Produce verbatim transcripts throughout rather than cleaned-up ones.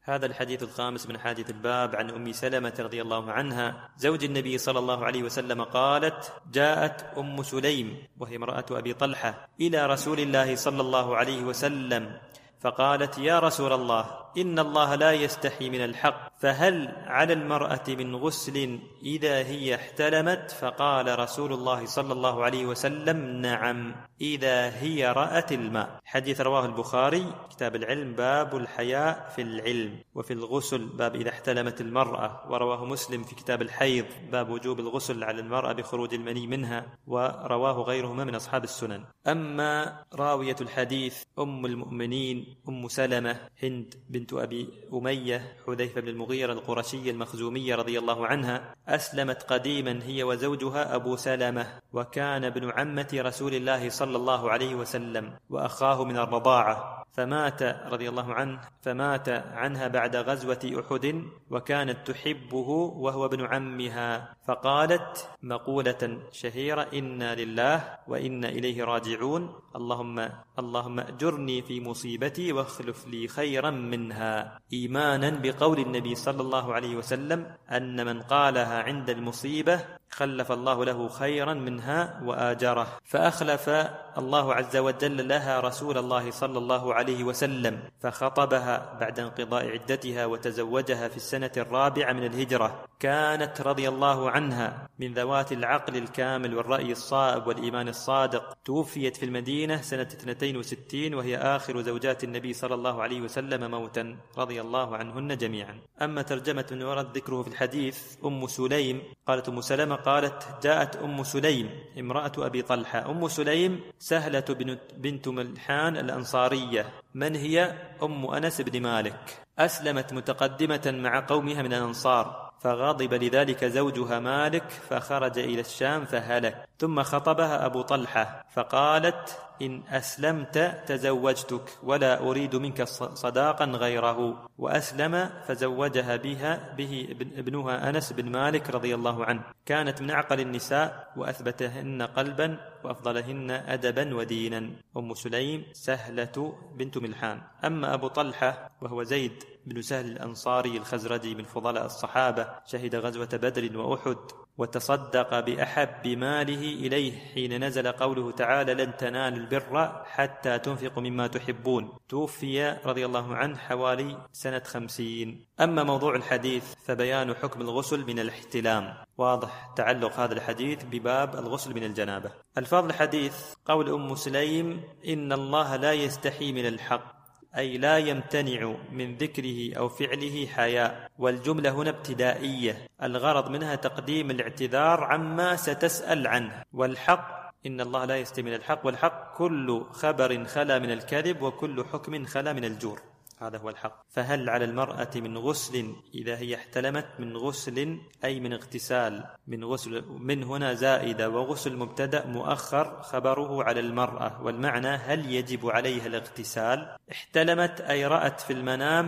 هذا الحديث الخامس من حديث الباب عن أم سلمة رضي الله عنها زوج النبي صلى الله عليه وسلم قالت: جاءت أم سليم وهي امرأة أبي طلحة إلى رسول الله صلى الله عليه وسلم فقالت: يا رسول الله، إن الله لا يستحي من الحق، فهل على المرأة من غسل إذا هي احتلمت؟ فقال رسول الله صلى الله عليه وسلم: نعم، إذا هي رأت الماء. حديث رواه البخاري كتاب العلم باب الحياء في العلم، وفي الغسل باب إذا احتلمت المرأة، ورواه مسلم في كتاب الحيض باب وجوب الغسل على المرأة بخروج المني منها، ورواه غيرهما من أصحاب السنن. أما راوية الحديث أم المؤمنين أم سلمة هند بنت أبي أمية حذيفة بن المغيرة القرشية المخزومية رضي الله عنها، أسلمت قديما هي وزوجها أبو سلمة، وكان ابن عمة رسول الله صلى الله عليه وسلم وأخاه من الرضاعة، فمات رضي الله عنه فمات عنها بعد غزوة أحد، وكانت تحبه وهو ابن عمها، فقالت مقولة شهيرة: إنا لله وإنا إليه راجعون، اللهم اللهم أجرني في مصيبتي واخلف لي خيرا منها، إيمانا بقول النبي صلى الله عليه وسلم أن من قالها عند المصيبة خلف الله له خيرا منها وآجره. فأخلف الله عز وجل لها رسول الله صلى الله عليه وسلم، فخطبها بعد انقضاء عدتها وتزوجها في السنة الرابعة من الهجرة. كانت رضي الله عنها من ذوات العقل الكامل والرأي الصائب والإيمان الصادق، توفيت في المدينة سنة اثنتين وستين، وهي آخر زوجات النبي صلى الله عليه وسلم موتا، رضي الله عنهن جميعا. أما ترجمة ورد ذكره في الحديث أم سليم، قالت أم سلمة قالت: جاءت أم سليم امرأة أبي طلحة. أم سليم سهلة بنت ملحان الأنصارية. من هي؟ أم أنس بن مالك. أسلمت متقدمة مع قومها من الأنصار، فغضب لذلك زوجها مالك فخرج إلى الشام فهلك، ثم خطبها أبو طلحة فقالت: إن أسلمت تزوجتك ولا أريد منك صداقا غيره، وأسلم فزوجها بها به ابنها أنس بن مالك رضي الله عنه. كانت من أعقل النساء وأثبتهن قلبا وأفضلهن أدبا ودينا. أم سليم سهلة بنت ملحان. أما أبو طلحة وهو زيد بن سهل الأنصاري الخزرجي من فضلاء الصحابة، شهد غزوة بدر وأحد، وتصدق بأحب ماله إليه حين نزل قوله تعالى: لن تنالوا البر حتى تنفقوا مما تحبون. توفي رضي الله عنه حوالي سنة خمسين. أما موضوع الحديث فبيان حكم الغسل من الاحتلام. واضح تعلق هذا الحديث بباب الغسل من الجنابة. الفاظ الحديث: قول أم سليم: إن الله لا يستحي من الحق، أي لا يمتنع من ذكره أو فعله حياء، والجملة هنا ابتدائية، الغرض منها تقديم الاعتذار عما ستسأل عنه. والحق إن الله لا يستحي من الحق، والحق كل خبر خلا من الكذب، وكل حكم خلا من الجور، هذا هو الحق. فهل على المرأة من غسل إذا هي احتلمت؟ من غسل أي من اغتسال، من غسل من هنا زائدة، وغسل مبتدأ مؤخر خبره على المرأة، والمعنى هل يجب عليها الاغتسال؟ احتلمت أي رأت في المنام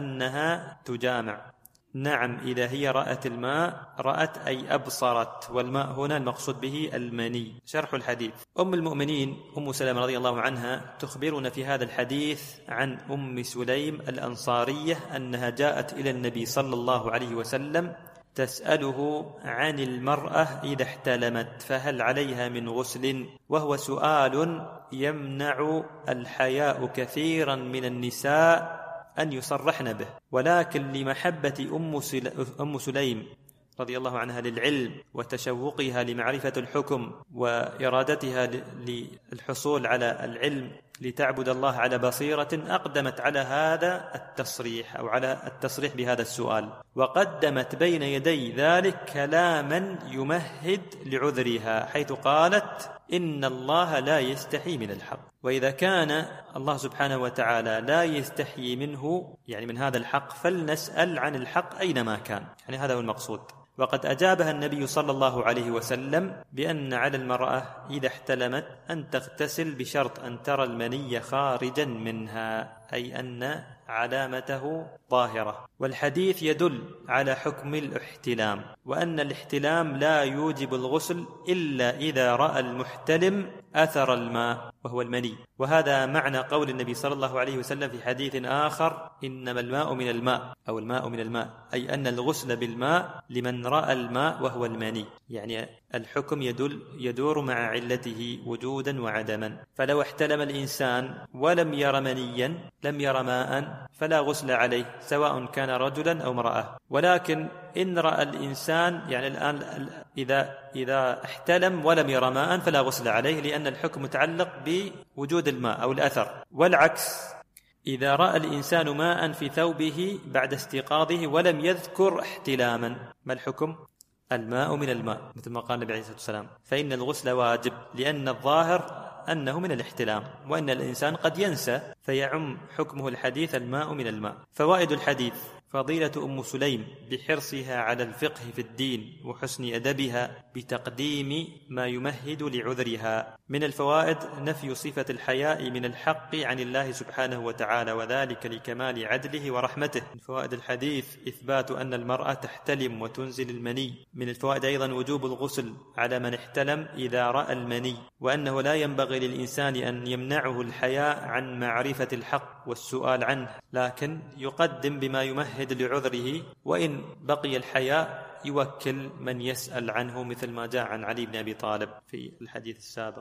أنها تجامع. نعم، إذا هي رأت الماء، رأت أي أبصرت، والماء هنا المقصود به المني. شرح الحديث: أم المؤمنين أم سلمة رضي الله عنها تخبرنا في هذا الحديث عن أم سليم الأنصارية أنها جاءت إلى النبي صلى الله عليه وسلم تسأله عن المرأة إذا احتلمت فهل عليها من غسل، وهو سؤال يمنع الحياء كثيرا من النساء أن يصرحن به، ولكن لمحبة أم سليم رضي الله عنها للعلم وتشوقها لمعرفة الحكم وإرادتها للحصول على العلم لتعبد الله على بصيرة، أقدمت على هذا التصريح أو على التصريح بهذا السؤال، وقدمت بين يدي ذلك كلاما يمهد لعذرها، حيث قالت: إن الله لا يستحي من الحق. وإذا كان الله سبحانه وتعالى لا يستحي منه، يعني من هذا الحق، فلنسأل عن الحق أينما كان، يعني هذا هو المقصود. وقد أجابها النبي صلى الله عليه وسلم بأن على المرأة إذا احتلمت أن تغتسل بشرط أن ترى المني خارجا منها، أي أن علامته ظاهرة. والحديث يدل على حكم الاحتلام، وأن الاحتلام لا يوجب الغسل إلا إذا رأى المحتلم أثر الماء، وهو المني. وهذا معنى قول النبي صلى الله عليه وسلم في حديث آخر: إنما الماء من الماء، أو الماء من الماء، أي أن الغسل بالماء لمن رأى الماء وهو المني. يعني الحكم يدل يدور مع علته وجودا وعدما. فلو احتلم الإنسان ولم ير منيا لم ير ماء فلا غسل عليه، سواء كان رجلا أو امرأة. ولكن إن رأى الإنسان، يعني الآن إذا إذا احتلم ولم ير ماء فلا غسل عليه، لأن الحكم متعلق بوجود الماء أو الأثر. والعكس، إذا رأى الإنسان ماء في ثوبه بعد استيقاظه ولم يذكر احتلاما، ما الحكم؟ الماء من الماء، مثل ما قال النبي عليه الصلاة والسلام، فإن الغسل واجب، لأن الظاهر أنه من الاحتلام، وأن الإنسان قد ينسى فيعم حكمه الحديث الماء من الماء. فوائد الحديث: فضيلة أم سليم بحرصها على الفقه في الدين وحسن أدبها بتقديم ما يمهد لعذرها. من الفوائد نفي صفة الحياء من الحق عن الله سبحانه وتعالى، وذلك لكمال عدله ورحمته. من فوائد الحديث إثبات أن المرأة تحتلم وتنزل المني. من الفوائد أيضا وجوب الغسل على من احتلم إذا رأى المني، وأنه لا ينبغي للإنسان أن يمنعه الحياء عن معرفة الحق والسؤال عنه، لكن يقدم بما يمهد لعذره، وإن بقي الحياء يوكل من يسأل عنه، مثل ما جاء عن علي بن أبي طالب في الحديث السابق.